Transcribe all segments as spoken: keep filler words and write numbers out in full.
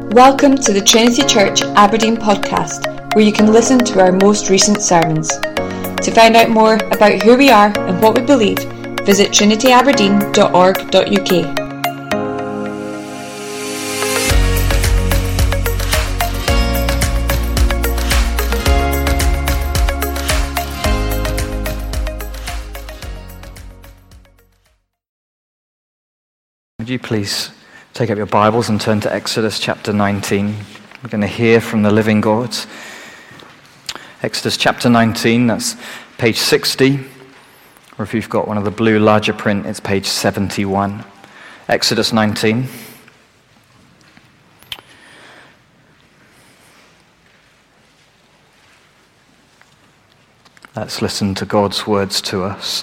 Welcome to the Trinity Church Aberdeen podcast, where you can listen to our most recent sermons. To find out more about who we are and what we believe, visit trinity aberdeen dot org dot U K. Would you please take up your Bibles and turn to Exodus chapter nineteen. We're going to hear from the living God. Exodus chapter nineteen, that's page sixty, or if you've got one of the blue larger print, it's page seventy-one. Exodus nineteen. Let's listen to God's words to us.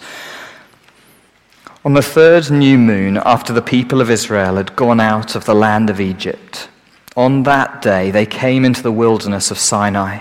On the third new moon, after the people of Israel had gone out of the land of Egypt, on that day they came into the wilderness of Sinai.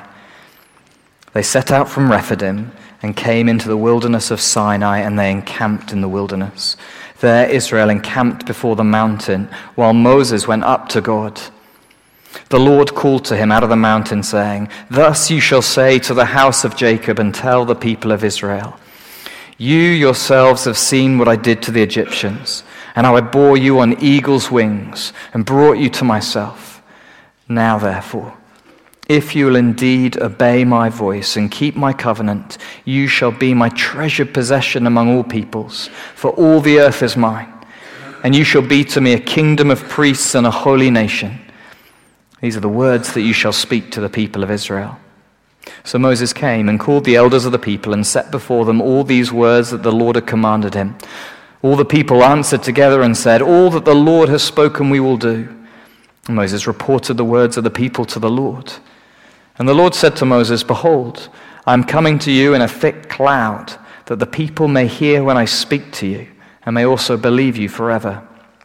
They set out from Rephidim and came into the wilderness of Sinai, and they encamped in the wilderness. There Israel encamped before the mountain, while Moses went up to God. The Lord called to him out of the mountain, saying, "Thus you shall say to the house of Jacob and tell the people of Israel, you yourselves have seen what I did to the Egyptians, and how I bore you on eagle's wings and brought you to myself. Now therefore, if you will indeed obey my voice and keep my covenant, you shall be my treasured possession among all peoples, for all the earth is mine, and you shall be to me a kingdom of priests and a holy nation. These are the words that you shall speak to the people of Israel." So Moses came and called the elders of the people and set before them all these words that the Lord had commanded him. All the people answered together and said, "All that the Lord has spoken we will do." And Moses reported the words of the people to the Lord. And the Lord said to Moses, "Behold, I am coming to you in a thick cloud, that the people may hear when I speak to you, and may also believe you forever."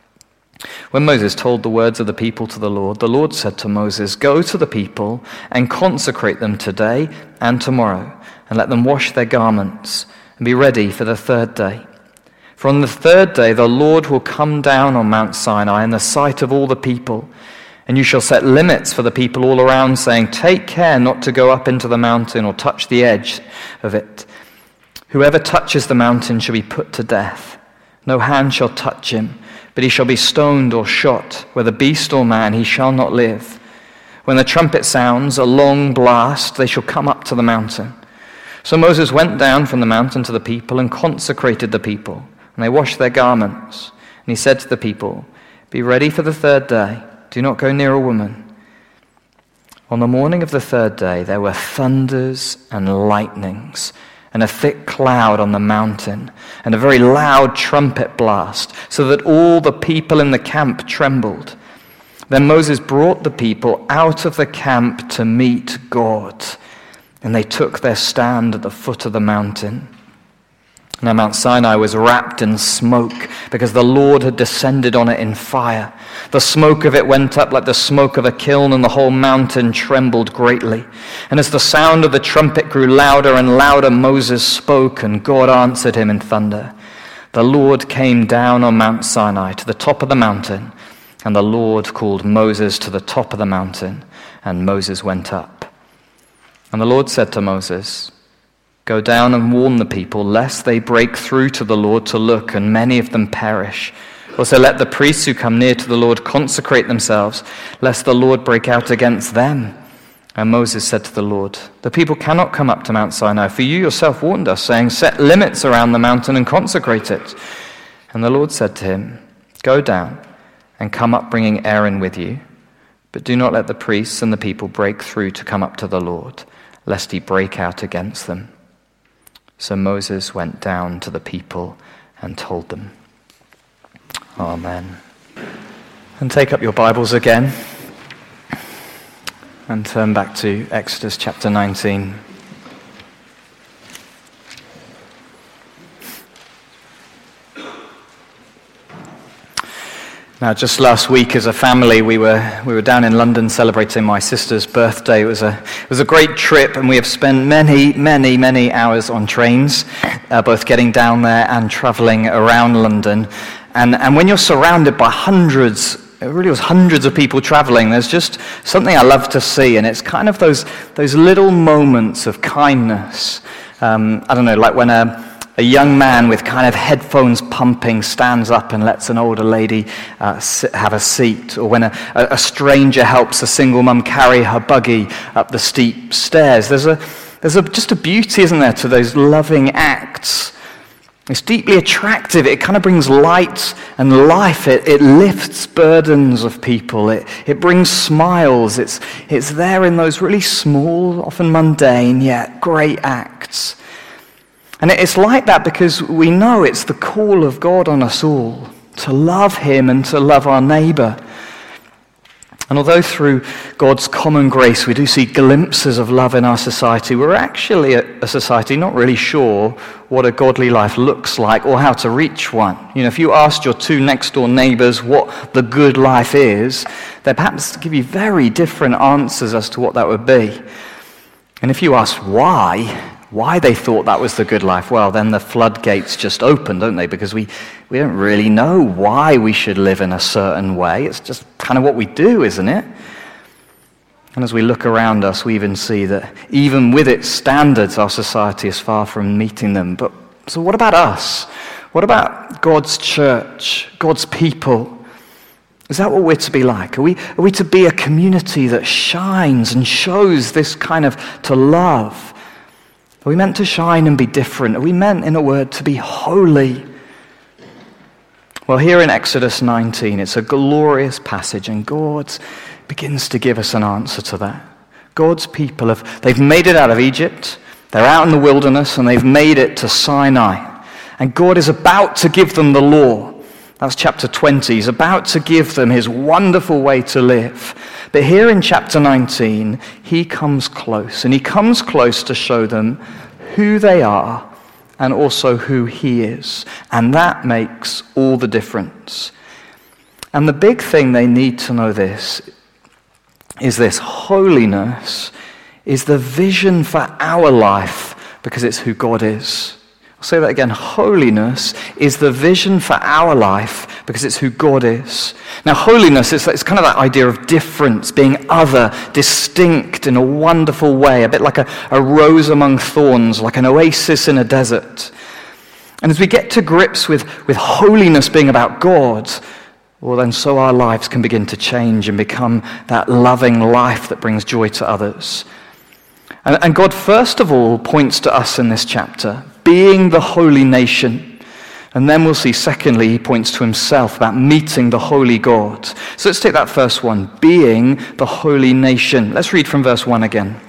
When Moses told the words of the people to the Lord, the Lord said to Moses, "Go to the people and consecrate them today and tomorrow, and let them wash their garments, and be ready for the third day. For on the third day the Lord will come down on Mount Sinai in the sight of all the people, and you shall set limits for the people all around, saying, 'Take care not to go up into the mountain or touch the edge of it. Whoever touches the mountain shall be put to death. No hand shall touch him, but he shall be stoned or shot, whether beast or man, he shall not live. When the trumpet sounds a long blast, they shall come up to the mountain.' So Moses went down from the mountain to the people and consecrated the people, and they washed their garments. And he said to the people, 'Be ready for the third day. Do not go near a woman.' On the morning of the third day there were thunders and lightnings, and a thick cloud on the mountain, and a very loud trumpet blast, so that all the people in the camp trembled. Then Moses brought the people out of the camp to meet God, and they took their stand at the foot of the mountain. Now Mount Sinai was wrapped in smoke, because the Lord had descended on it in fire. The smoke of it went up like the smoke of a kiln, and the whole mountain trembled greatly. And as the sound of the trumpet grew louder and louder, Moses spoke, and God answered him in thunder. The Lord came down on Mount Sinai to the top of the mountain, and the Lord called Moses to the top of the mountain, and Moses went up. And the Lord said to Moses, "Go down and warn the people, lest they break through to the Lord to look, and many of them perish. Also let the priests who come near to the Lord consecrate themselves, lest the Lord break out against them." And Moses said to the Lord, "The people cannot come up to Mount Sinai, for you yourself warned us, saying, 'Set limits around the mountain and consecrate it.'" And the Lord said to him, "Go down and come up bringing Aaron with you, but do not let the priests and the people break through to come up to the Lord, lest he break out against them." So Moses went down to the people and told them. Amen. And take up your Bibles again and turn back to Exodus chapter nineteen. Now, just last week as a family, we were we were down in London celebrating my sister's birthday. It was a it was a great trip, and we have spent many, many, many hours on trains, uh, both getting down there and travelling around London. And and when you're surrounded by hundreds it really was hundreds of people traveling. There's just something I love to see, and it's kind of those those little moments of kindness. Um, I don't know, like when a, a young man with kind of headphones pumping stands up and lets an older lady uh, sit, have a seat, or when a, a stranger helps a single mum carry her buggy up the steep stairs. There's a there's a, just a beauty, isn't there, to those loving acts. It's deeply attractive. It kind of brings light and life. It, it lifts burdens of people. It, it brings smiles. It's, it's there in those really small, often mundane, yet great acts. And it's like that because we know it's the call of God on us all to love him and to love our neighbour. And although through God's common grace we do see glimpses of love in our society, we're actually a, a society not really sure what a godly life looks like or how to reach one. You know, if you asked your two next door neighbours what the good life is, they'd perhaps give you very different answers as to what that would be. And if you ask why, why they thought that was the good life, well, then the floodgates just open, don't they? Because we, we don't really know why we should live in a certain way. It's just kind of what we do, isn't it? And as we look around us, we even see that even with its standards, our society is far from meeting them. But so what about us? What about God's church, God's people? Is that what we're to be like? Are we, are we to be a community that shines and shows this kind of to love? Are we meant to shine and be different? Are we meant, in a word, to be holy? Well, here in Exodus nineteen, it's a glorious passage, and God begins to give us an answer to that. God's people, have they've made it out of Egypt, they're out in the wilderness, and they've made it to Sinai. And God is about to give them the law. That's chapter twenty. He's about to give them his wonderful way to live. But here in chapter nineteen, he comes close, and he comes close to show them who they are and also who he is. And that makes all the difference. And the big thing they need to know this is this: holiness is the vision for our life because it's who God is. I'll say that again. Holiness is the vision for our life because it's who God is. Now, holiness is it's kind of that idea of difference, being other, distinct in a wonderful way, a bit like a, a rose among thorns, like an oasis in a desert. And as we get to grips with, with holiness being about God, well, then so our lives can begin to change and become that loving life that brings joy to others. And, and God, first of all, points to us in this chapter, being the holy nation. And then we'll see, secondly, he points to himself about meeting the holy God. So let's take that first one, being the holy nation. Let's read from verse one again.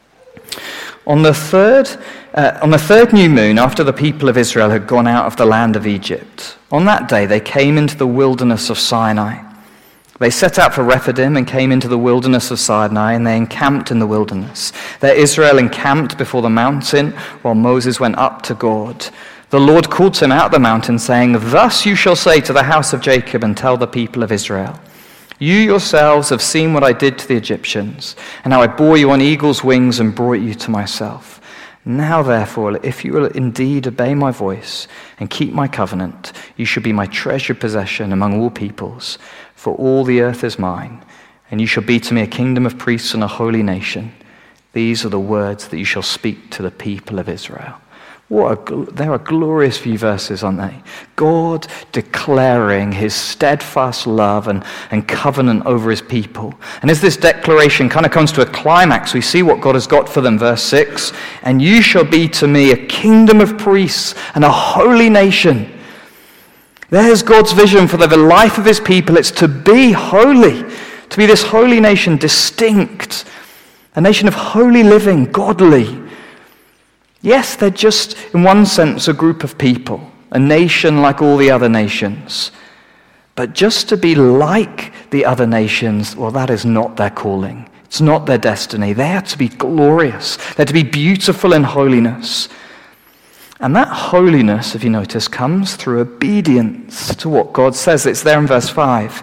On the third, uh, on the third new moon, after the people of Israel had gone out of the land of Egypt, on that day they came into the wilderness of Sinai. They set out for Rephidim and came into the wilderness of Sinai, and they encamped in the wilderness. There Israel encamped before the mountain, while Moses went up to God. The Lord called to him out of the mountain, saying, "Thus you shall say to the house of Jacob and tell the people of Israel, you yourselves have seen what I did to the Egyptians, and how I bore you on eagle's wings and brought you to myself. Now therefore, if you will indeed obey my voice and keep my covenant, you shall be my treasured possession among all peoples. For all the earth is mine, and you shall be to me a kingdom of priests and a holy nation. These are the words that you shall speak to the people of Israel." What a, there are glorious few verses, aren't they? God declaring his steadfast love and, and covenant over his people. And as this declaration kind of comes to a climax, we see what God has got for them. Verse six, "And you shall be to me a kingdom of priests and a holy nation." There's God's vision for the life of his people. It's to be holy, to be this holy nation, distinct, a nation of holy living, godly. Yes, they're just, in one sense, a group of people, a nation like all the other nations. But just to be like the other nations, well, that is not their calling. It's not their destiny. They are to be glorious. They're to be beautiful in holiness. And that holiness, if you notice, comes through obedience to what God says. It's there in verse five.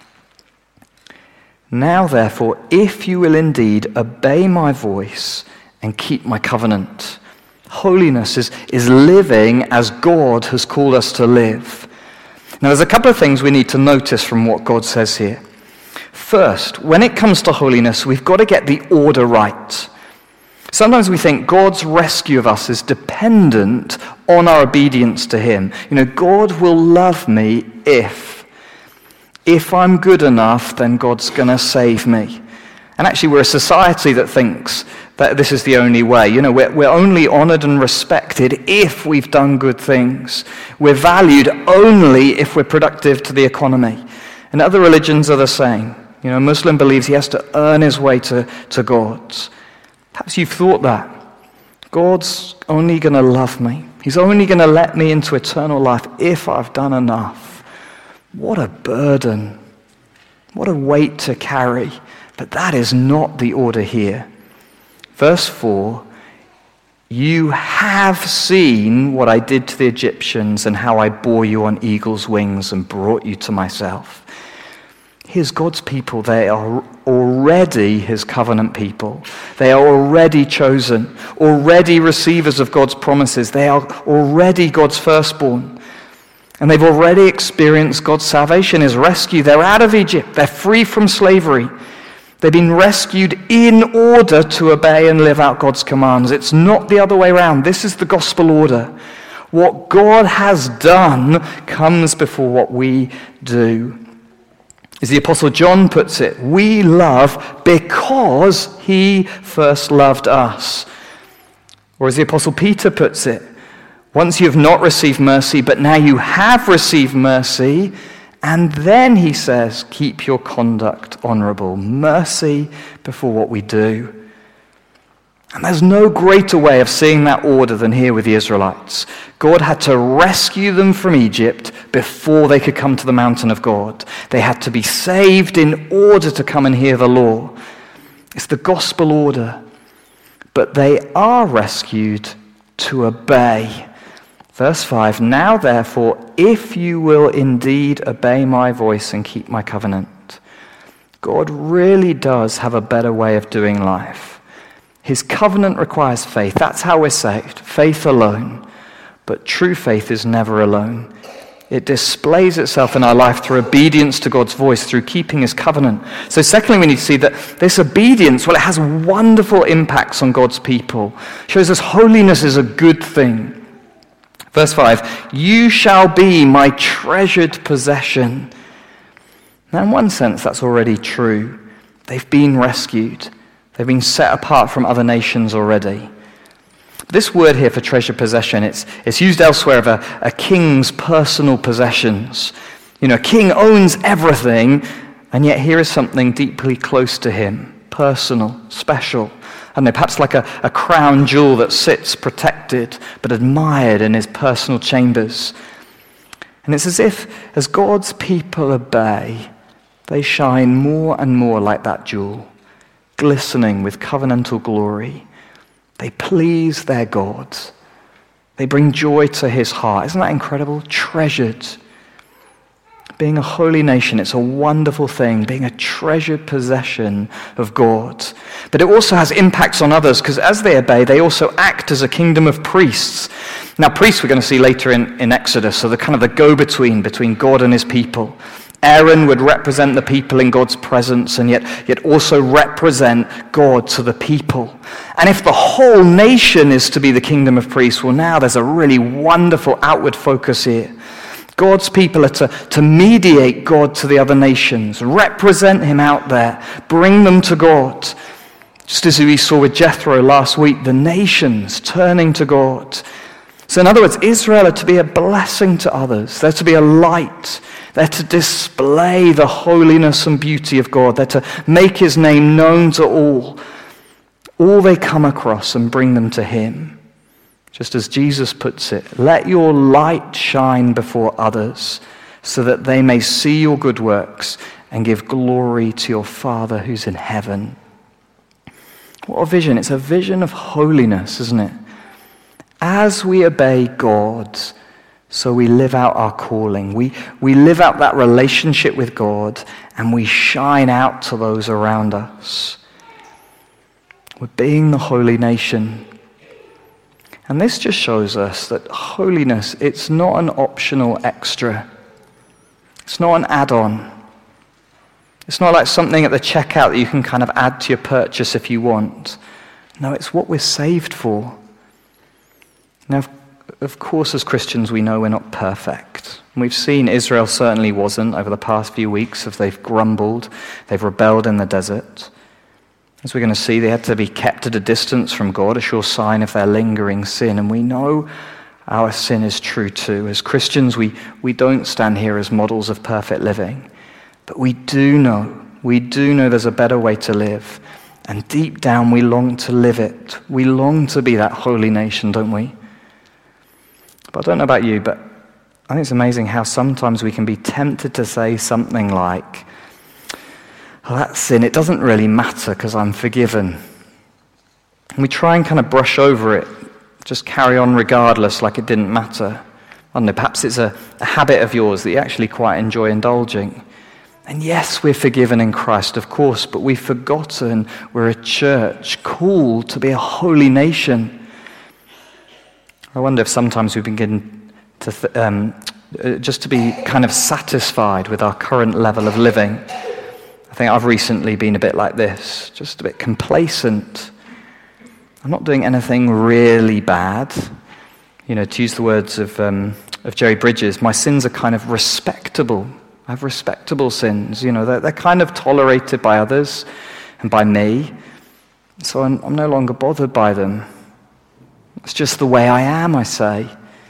"Now, therefore, if you will indeed obey my voice and keep my covenant." Holiness is, is living as God has called us to live. Now, there's a couple of things we need to notice from what God says here. First, when it comes to holiness, we've got to get the order right. Sometimes we think God's rescue of us is dependent on our obedience to him. You know, God will love me if. If I'm good enough, then God's going to save me. And actually, we're a society that thinks that this is the only way. You know, we're, we're only honored and respected if we've done good things. We're valued only if we're productive to the economy. And other religions are the same. You know, a Muslim believes he has to earn his way to, to God. Perhaps you've thought that. God's only going to love me. He's only going to let me into eternal life if I've done enough. What a burden. What a weight to carry. But that is not the order here. Verse four, you have seen what I did to the Egyptians and how I bore you on eagle's wings and brought you to myself. Here's God's people. They are already his covenant people. They are already chosen, already receivers of God's promises. They are already God's firstborn. And they've already experienced God's salvation, his rescue. They're out of Egypt. They're free from slavery. They've been rescued in order to obey and live out God's commands. It's not the other way around. This is the gospel order. What God has done comes before what we do. As the Apostle John puts it, we love because he first loved us. Or as the Apostle Peter puts it, once you have not received mercy, but now you have received mercy. And then he says, keep your conduct honorable. Mercy before what we do. And there's no greater way of seeing that order than here with the Israelites. God had to rescue them from Egypt before they could come to the mountain of God. They had to be saved in order to come and hear the law. It's the gospel order. But they are rescued to obey. Verse five, now therefore, if you will indeed obey my voice and keep my covenant. God really does have a better way of doing life. His covenant requires faith. That's how we're saved. Faith alone. But true faith is never alone. It displays itself in our life through obedience to God's voice, through keeping his covenant. So secondly, we need to see that this obedience, well, it has wonderful impacts on God's people. It shows us holiness is a good thing. Verse five, you shall be my treasured possession. Now, in one sense, that's already true. They've been rescued. They've been set apart from other nations already. This word here for treasured possession, it's, it's used elsewhere of a, a king's personal possessions. You know, a king owns everything, and yet here is something deeply close to him, personal, special. I don't know, perhaps like a, a crown jewel that sits protected but admired in his personal chambers. And it's as if, as God's people obey, they shine more and more like that jewel, glistening with covenantal glory. They please their God. They bring joy to his heart. Isn't that incredible? Treasured. Being a holy nation, it's a wonderful thing, being a treasured possession of God. But it also has impacts on others, because as they obey, they also act as a kingdom of priests. Now, priests we're going to see later in, in Exodus, so they're kind of the go-between between God and his people. Aaron would represent the people in God's presence, and yet, yet also represent God to the people. And if the whole nation is to be the kingdom of priests, well, now there's a really wonderful outward focus here. God's people are to, to mediate God to the other nations, represent him out there, bring them to God. Just as we saw with Jethro last week, the nations turning to God. So in other words, Israel are to be a blessing to others. They're to be a light. They're to display the holiness and beauty of God. They're to make his name known to all. All they come across and bring them to him. Just as Jesus puts it, let your light shine before others so that they may see your good works and give glory to your Father who's in heaven. What a vision. It's a vision of holiness, isn't it? As we obey God, so we live out our calling. We, we live out that relationship with God and we shine out to those around us. We're being the holy nation. And this just shows us that holiness, it's not an optional extra. It's not an add-on. It's not like something at the checkout that you can kind of add to your purchase if you want. No, it's what we're saved for. Now, of course, as Christians, we know we're not perfect. And we've seen Israel certainly wasn't over the past few weeks as they've grumbled, they've rebelled in the desert. As we're going to see, they had to be kept at a distance from God, a sure sign of their lingering sin. And we know our sin is true too. As Christians, we, we don't stand here as models of perfect living. But we do know, we do know there's a better way to live. And deep down, we long to live it. We long to be that holy nation, don't we? But I don't know about you, but I think it's amazing how sometimes we can be tempted to say something like, oh, that sin, it doesn't really matter because I'm forgiven. And we try and kind of brush over it, just carry on regardless like it didn't matter. I don't know, perhaps it's a, a habit of yours that you actually quite enjoy indulging. And yes, we're forgiven in Christ, of course, but we've forgotten we're a church called to be a holy nation. I wonder if sometimes we begin to th- um, just to be kind of satisfied with our current level of living. I think I've recently been a bit like this, just a bit complacent. I'm not doing anything really bad. You know, to use the words of um, of Jerry Bridges, my sins are kind of respectable. I have respectable sins. You know, they're, they're kind of tolerated by others and by me. So I'm, I'm no longer bothered by them. It's just the way I am, I say.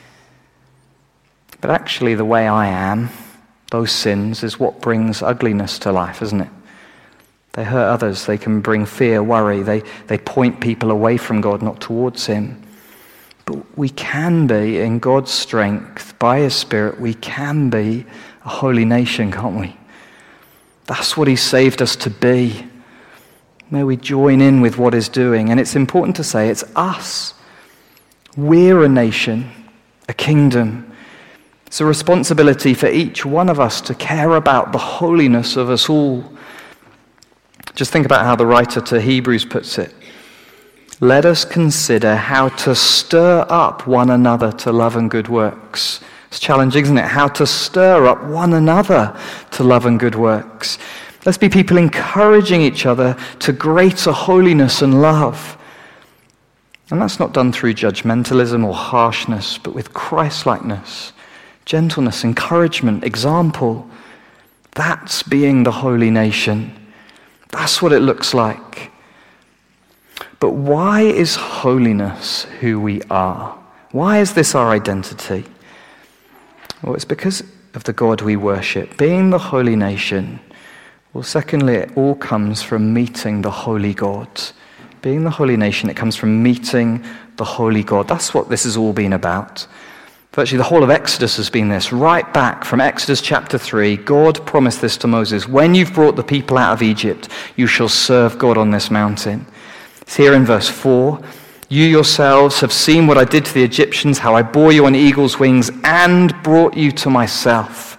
But actually, the way I am, those sins, is what brings ugliness to life, isn't it? They hurt others. They can bring fear, worry. They, they point people away from God, not towards Him. But we can be, in God's strength, by His Spirit, we can be a holy nation, can't we? That's what He saved us to be. May we join in with what He's doing. And it's important to say it's us. We're a nation, a kingdom. It's a responsibility for each one of us to care about the holiness of us all. Just think about how the writer to Hebrews puts it. Let us consider how to stir up one another to love and good works. It's challenging, isn't it? How to stir up one another to love and good works. Let's be people encouraging each other to greater holiness and love. And that's not done through judgmentalism or harshness, but with Christ-likeness, gentleness, encouragement, example. That's being the holy nation. That's what it looks like. But why is holiness who we are? Why is this our identity? Well, it's because of the God we worship. Being the holy nation. Well, secondly, it all comes from meeting the holy God. Being the holy nation, it comes from meeting the holy God. That's what this has all been about. Virtually the whole of Exodus has been this. Right back from Exodus chapter three, God promised this to Moses. When you've brought the people out of Egypt, you shall serve God on this mountain. It's here in verse four. You yourselves have seen what I did to the Egyptians, how I bore you on eagle's wings and brought you to myself.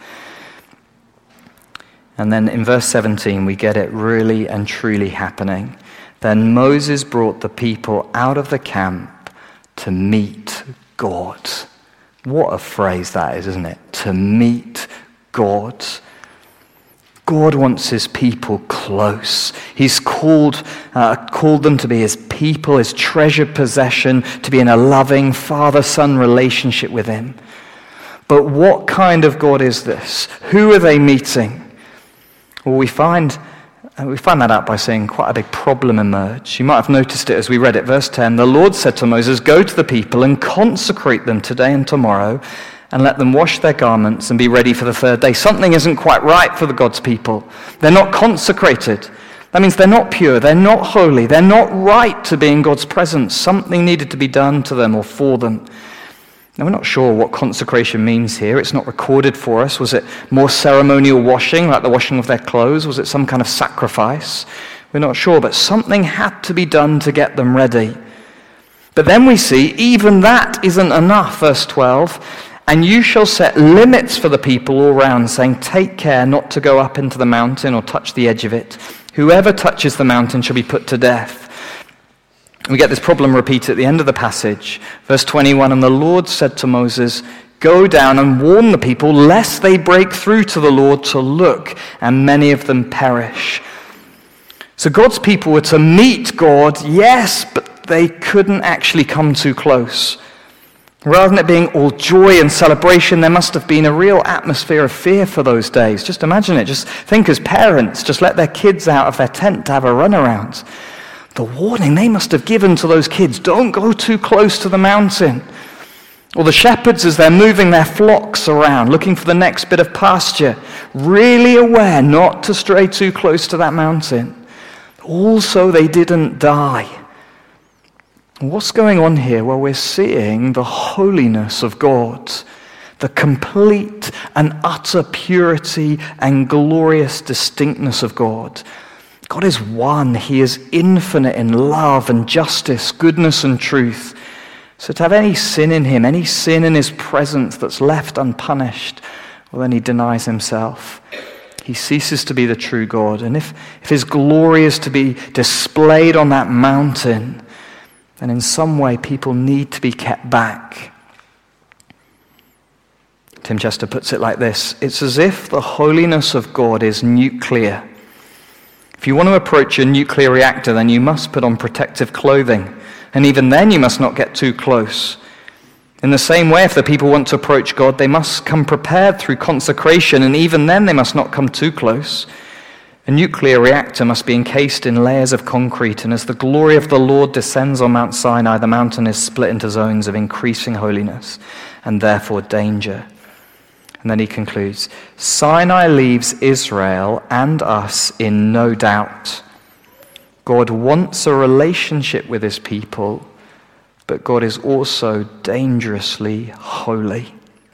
And then in verse seventeen, we get it really and truly happening. Then Moses brought the people out of the camp to meet God. What a phrase that is, isn't it? To meet God. God wants his people close. He's called, uh, called them to be his people, his treasured possession, to be in a loving father-son relationship with him. But what kind of God is this? Who are they meeting? Well, we find... And we find that out by seeing quite a big problem emerge. You might have noticed it as we read it. Verse ten, the Lord said to Moses, go to the people and consecrate them today and tomorrow and let them wash their garments and be ready for the third day. Something isn't quite right for the God's people. They're not consecrated. That means they're not pure. They're not holy. They're not right to be in God's presence. Something needed to be done to them or for them. Now, we're not sure what consecration means here. It's not recorded for us. Was it more ceremonial washing, like the washing of their clothes? Was it some kind of sacrifice? We're not sure, but something had to be done to get them ready. But then we see, even that isn't enough, verse twelve. And you shall set limits for the people all round, saying, take care not to go up into the mountain or touch the edge of it. Whoever touches the mountain shall be put to death. We get this problem repeated at the end of the passage. Verse twenty-one, and the Lord said to Moses, Go down and warn the people lest they break through to the Lord to look, and many of them perish." So God's people were to meet God, yes, but they couldn't actually come too close. Rather than it being all joy and celebration, there must have been a real atmosphere of fear for those days. Just imagine it. Just think as parents, just let their kids out of their tent to have a run around. The warning they must have given to those kids, don't go too close to the mountain. Or the shepherds as they're moving their flocks around, looking for the next bit of pasture, really aware not to stray too close to that mountain. Also, they didn't die. What's going on here? Well, we're seeing the holiness of God, the complete and utter purity and glorious distinctness of God. God is one. He is infinite in love and justice, goodness and truth. So to have any sin in him, any sin in his presence that's left unpunished, well, then he denies himself. He ceases to be the true God. And if, if his glory is to be displayed on that mountain, then in some way people need to be kept back. Tim Chester puts it like this: it's as if the holiness of God is nuclear. If you want to approach a nuclear reactor, then you must put on protective clothing. And even then you must not get too close. In the same way, if the people want to approach God, they must come prepared through consecration, and even then they must not come too close. A nuclear reactor must be encased in layers of concrete, and as the glory of the Lord descends on Mount Sinai, the mountain is split into zones of increasing holiness and therefore danger. And then he concludes, Sinai leaves Israel and us in no doubt. God wants a relationship with his people, but God is also dangerously holy.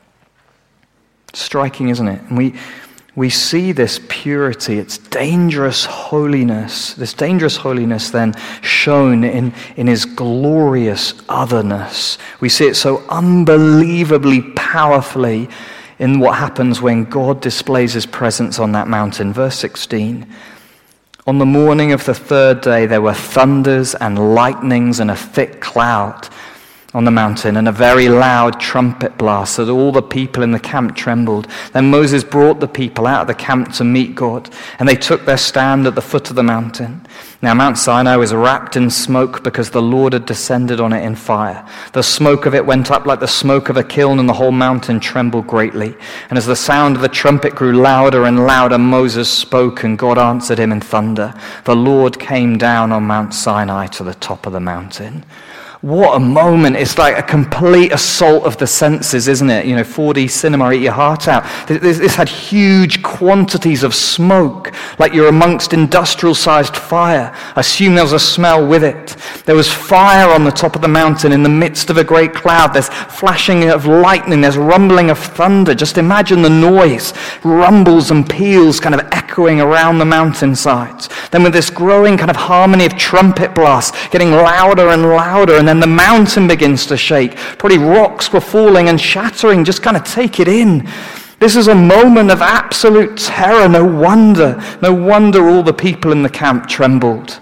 Striking, isn't it? And we we see this purity, its dangerous holiness, this dangerous holiness then shown in, in his glorious otherness. We see it so unbelievably powerfully in what happens when God displays his presence on that mountain. Verse sixteen. On the morning of the third day, there were thunders and lightnings and a thick cloud on the mountain and a very loud trumpet blast, so that all the people in the camp trembled. Then Moses brought the people out of the camp to meet God, and they took their stand at the foot of the mountain. Now Mount Sinai was wrapped in smoke because the Lord had descended on it in fire. The smoke of it went up like the smoke of a kiln, and the whole mountain trembled greatly. And as the sound of the trumpet grew louder and louder, Moses spoke, and God answered him in thunder. The Lord came down on Mount Sinai to the top of the mountain. What a moment. It's like a complete assault of the senses, isn't it? You know, four D cinema, eat your heart out. This, this had huge quantities of smoke, like you're amongst industrial-sized fire. I assume there was a smell with it. There was fire on the top of the mountain in the midst of a great cloud. There's flashing of lightning. There's rumbling of thunder. Just imagine the noise, rumbles and peals kind of echoing around the mountainsides. Then with this growing kind of harmony of trumpet blasts, getting louder and louder, and then the mountain begins to shake. Probably rocks were falling and shattering. Just kind of take it in. This is a moment of absolute terror. No wonder, no wonder all the people in the camp trembled.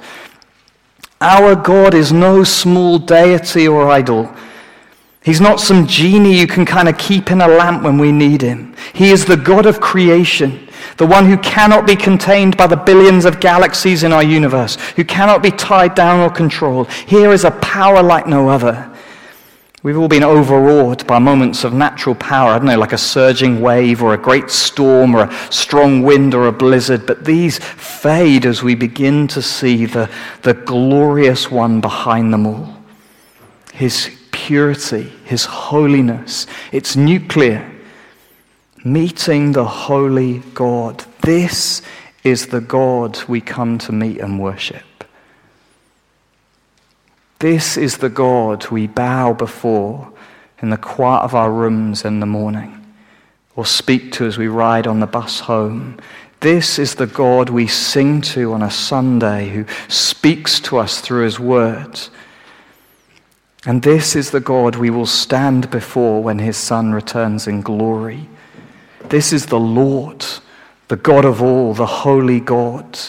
Our God is no small deity or idol. He's not some genie you can kind of keep in a lamp when we need him. He is the God of creation, the one who cannot be contained by the billions of galaxies in our universe, who cannot be tied down or controlled. Here is a power like no other. We've all been overawed by moments of natural power, I don't know, like a surging wave or a great storm or a strong wind or a blizzard, but these fade as we begin to see the, the glorious one behind them all. His purity, his holiness, it's nuclear. Meeting the holy God. This is the God we come to meet and worship. This is the God we bow before in the quiet of our rooms in the morning, or speak to as we ride on the bus home. This is the God we sing to on a Sunday, who speaks to us through his word. And this is the God we will stand before when his Son returns in glory. This is the Lord, the God of all, the holy God.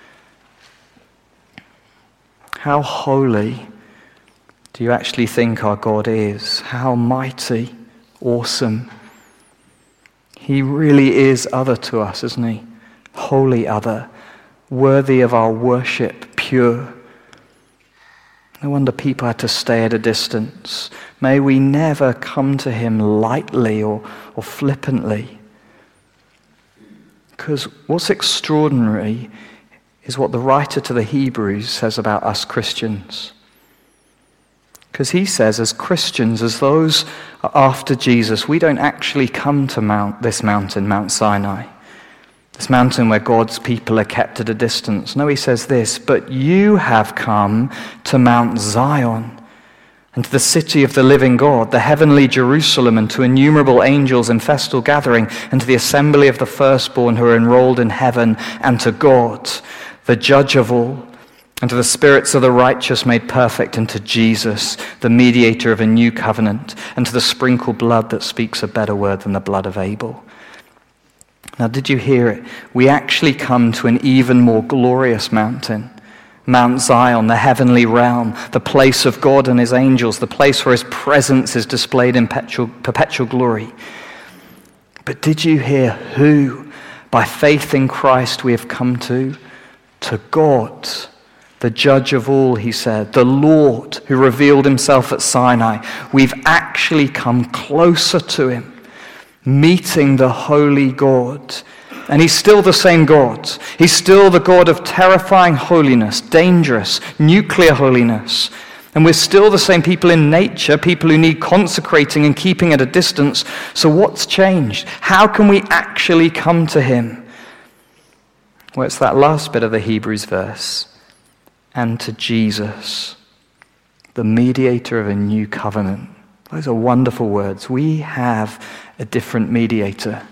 How holy do you actually think our God is? How mighty, awesome. He really is other to us, isn't he? Holy other, worthy of our worship, pure. No wonder people had to stay at a distance. May we never come to him lightly or, or flippantly. Because what's extraordinary is what the writer to the Hebrews says about us Christians. Because he says, as Christians, as those after Jesus, we don't actually come to Mount, this mountain, Mount Sinai, this mountain where God's people are kept at a distance. No, he says this, but you have come to Mount Zion, and to the city of the living God, the heavenly Jerusalem, and to innumerable angels in festal gathering, and to the assembly of the firstborn who are enrolled in heaven, and to God, the judge of all, and to the spirits of the righteous made perfect, and to Jesus, the mediator of a new covenant, and to the sprinkled blood that speaks a better word than the blood of Abel. Now, did you hear it? We actually come to an even more glorious mountain, Mount Zion, the heavenly realm, the place of God and his angels, the place where his presence is displayed in perpetual, perpetual glory. But did you hear who, by faith in Christ, we have come to? To God, the judge of all, he said, the Lord who revealed himself at Sinai. We've actually come closer to him, meeting the holy God. And he's still the same God. He's still the God of terrifying holiness, dangerous, nuclear holiness. And we're still the same people in nature, people who need consecrating and keeping at a distance. So what's changed? How can we actually come to him? Well, it's that last bit of the Hebrews verse. And to Jesus, the mediator of a new covenant. Those are wonderful words. We have a different mediator.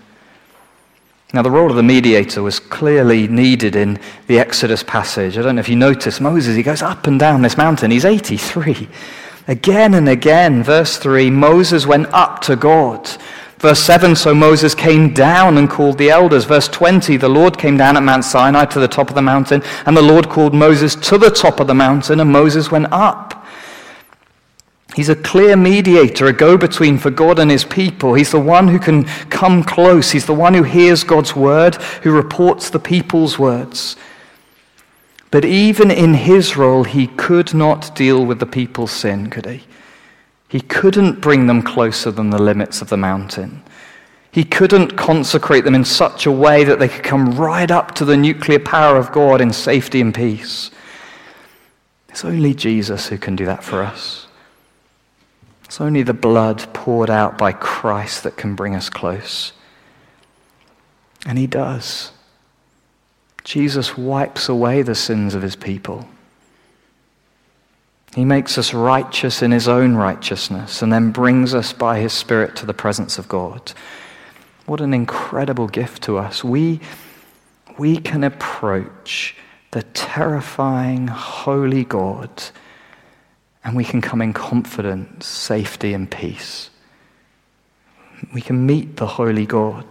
Now, the role of the mediator was clearly needed in the Exodus passage. I don't know if you notice Moses, he goes up and down this mountain. He's eighty-three. Again and again, verse three, Moses went up to God. Verse seven, so Moses came down and called the elders. Verse twenty, the Lord came down at Mount Sinai to the top of the mountain, and the Lord called Moses to the top of the mountain, and Moses went up. He's a clear mediator, a go-between for God and his people. He's the one who can come close. He's the one who hears God's word, who reports the people's words. But even in his role, he could not deal with the people's sin, could he? He couldn't bring them closer than the limits of the mountain. He couldn't consecrate them in such a way that they could come right up to the nuclear power of God in safety and peace. It's only Jesus who can do that for us. It's only the blood poured out by Christ that can bring us close. And he does. Jesus wipes away the sins of his people. He makes us righteous in his own righteousness and then brings us by his Spirit to the presence of God. What an incredible gift to us. We, we can approach the terrifying, holy God, and we can come in confidence, safety, and peace. We can meet the holy God.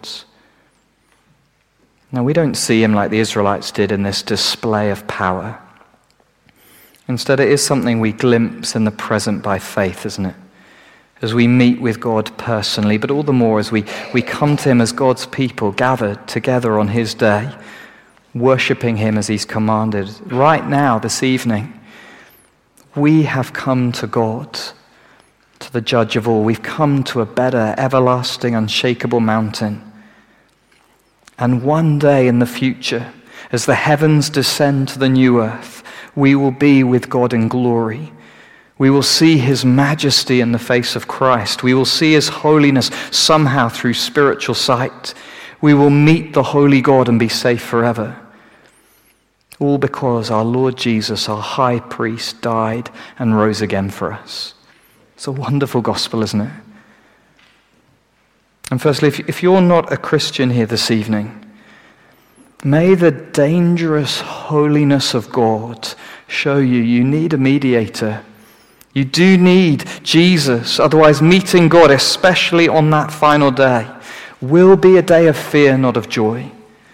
Now, we don't see him like the Israelites did in this display of power. Instead, it is something we glimpse in the present by faith, isn't it? As we meet with God personally, but all the more as we, we come to him as God's people gathered together on his day, worshipping him as he's commanded. Right now, this evening, we have come to God, to the judge of all. We've come to a better, everlasting, unshakable mountain. And one day in the future, as the heavens descend to the new earth, we will be with God in glory. We will see his majesty in the face of Christ. We will see his holiness somehow through spiritual sight. We will meet the holy God and be safe forever. All because our Lord Jesus, our high priest, died and rose again for us. It's a wonderful gospel, isn't it? And firstly, if you're not a Christian here this evening, may the dangerous holiness of God show you you need a mediator. You do need Jesus, otherwise meeting God, especially on that final day, will be a day of fear, not of joy.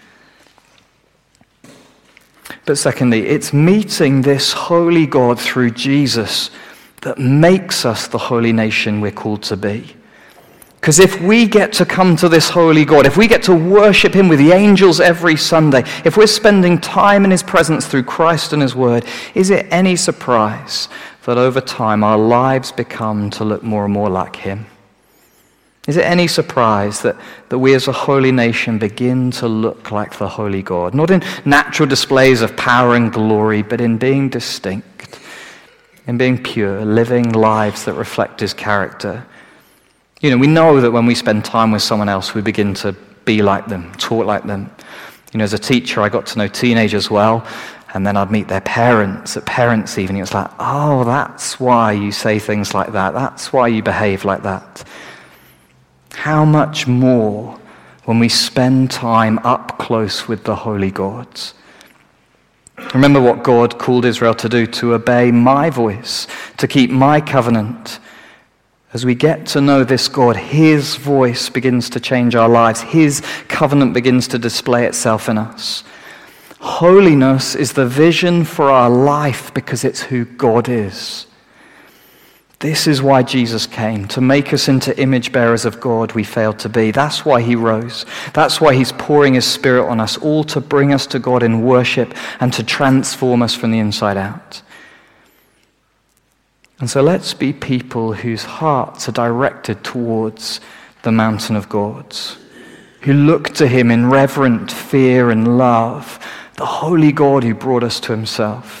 But secondly, it's meeting this holy God through Jesus that makes us the holy nation we're called to be. Because if we get to come to this holy God, if we get to worship him with the angels every Sunday, if we're spending time in his presence through Christ and his word, is it any surprise that over time our lives become to look more and more like him? Is it any surprise that, that we as a holy nation begin to look like the holy God? Not in natural displays of power and glory, but in being distinct, in being pure, living lives that reflect his character. You know, we know that when we spend time with someone else, we begin to be like them, talk like them. You know, as a teacher, I got to know teenagers well, and then I'd meet their parents at parents' evening. It was like, oh, that's why you say things like that. That's why you behave like that. How much more when we spend time up close with the holy gods? Remember what God called Israel to do, to obey my voice, to keep my covenant. As we get to know this God, his voice begins to change our lives. His covenant begins to display itself in us. Holiness is the vision for our life because it's who God is. This is why Jesus came, to make us into image bearers of God we failed to be. That's why he rose. That's why he's pouring his Spirit on us, all to bring us to God in worship and to transform us from the inside out. And so let's be people whose hearts are directed towards the mountain of God, who look to him in reverent fear and love, the holy God who brought us to himself.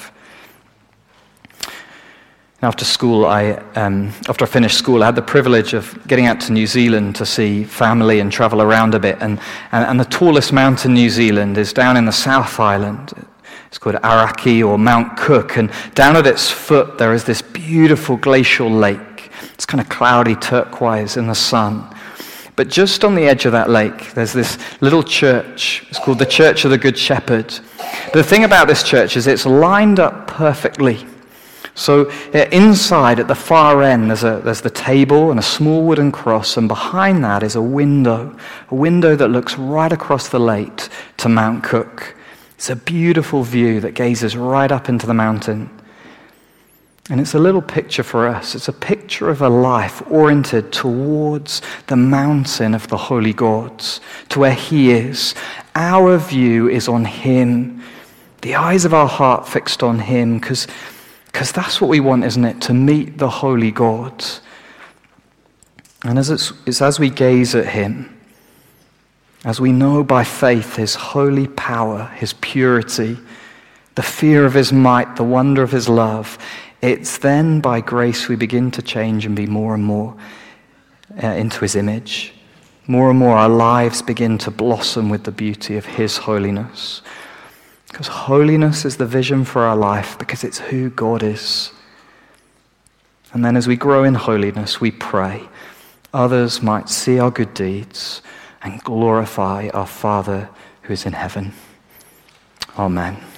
After school, I um, after I finished school, I had the privilege of getting out to New Zealand to see family and travel around a bit. And, and, and the tallest mountain in New Zealand is down in the South Island. It's called Araki or Mount Cook, and down at its foot there is this beautiful glacial lake. It's kind of cloudy turquoise in the sun. But just on the edge of that lake, there's this little church. It's called the Church of the Good Shepherd. The thing about this church is it's lined up perfectly. So uh, inside at the far end, there's, a, there's the table and a small wooden cross, and behind that is a window, a window that looks right across the lake to Mount Cook. It's a beautiful view that gazes right up into the mountain. And it's a little picture for us. It's a picture of a life oriented towards the mountain of the holy gods, to where he is. Our view is on him, the eyes of our heart fixed on him, because because that's what we want, isn't it? To meet the holy God. And as it's, it's as we gaze at him, as we know by faith his holy power, his purity, the fear of his might, the wonder of his love, it's then by grace we begin to change and be more and more uh, into his image. More and more our lives begin to blossom with the beauty of his holiness. Because holiness is the vision for our life, because it's who God is. And then as we grow in holiness, we pray others might see our good deeds and glorify our Father who is in heaven. Amen.